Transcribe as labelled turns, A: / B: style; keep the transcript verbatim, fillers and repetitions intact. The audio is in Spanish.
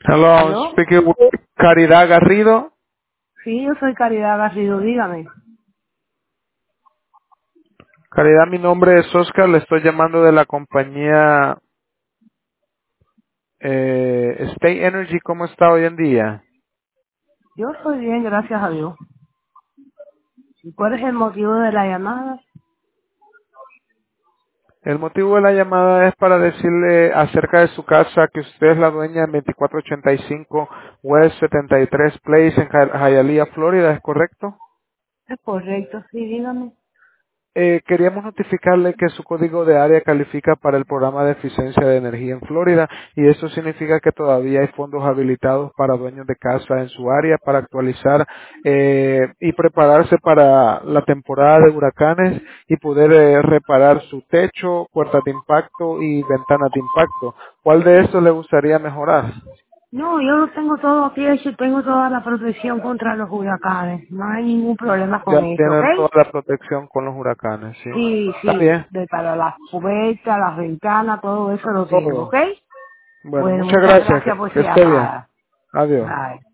A: Hello,
B: ¿Aló?
A: speaking with Caridad Garrido.
B: Sí, yo soy Caridad Garrido, dígame.
A: Caridad, mi nombre es Oscar, le estoy llamando de la compañía eh, State Energy. ¿Cómo está hoy en día?
B: Yo estoy bien, gracias a Dios. ¿Y cuál es el motivo de la llamada?
A: El motivo de la llamada es para decirle acerca de su casa que usted es la dueña en veinticuatro ochenta y cinco West setenta y tres Place en Hi- Hialeah, Florida, ¿es correcto?
B: Es correcto, sí, dígame.
A: Eh, queríamos notificarle que su código de área califica para el programa de eficiencia de energía en Florida y eso significa que todavía hay fondos habilitados para dueños de casa en su área para actualizar eh, y prepararse para la temporada de huracanes y poder eh, reparar su techo, puertas de impacto y ventanas de impacto. ¿Cuál de estos le gustaría mejorar?
B: No, yo lo tengo todo aquí hecho y tengo toda la protección contra los huracanes. No hay ningún problema con
A: Ya
B: eso, ¿ok?
A: tienen toda la protección con los huracanes, ¿sí?
B: Sí,
A: Está
B: sí,
A: bien,
B: de para las cubiertas, las ventanas, todo eso lo tengo,
A: todo.
B: ¿ok?
A: Bueno,
B: Bueno,
A: muchas
B: muchas
A: gracias,
B: gracias
A: que
B: por su
A: que esté bien.
B: llamada.
A: Adiós.
B: Bye.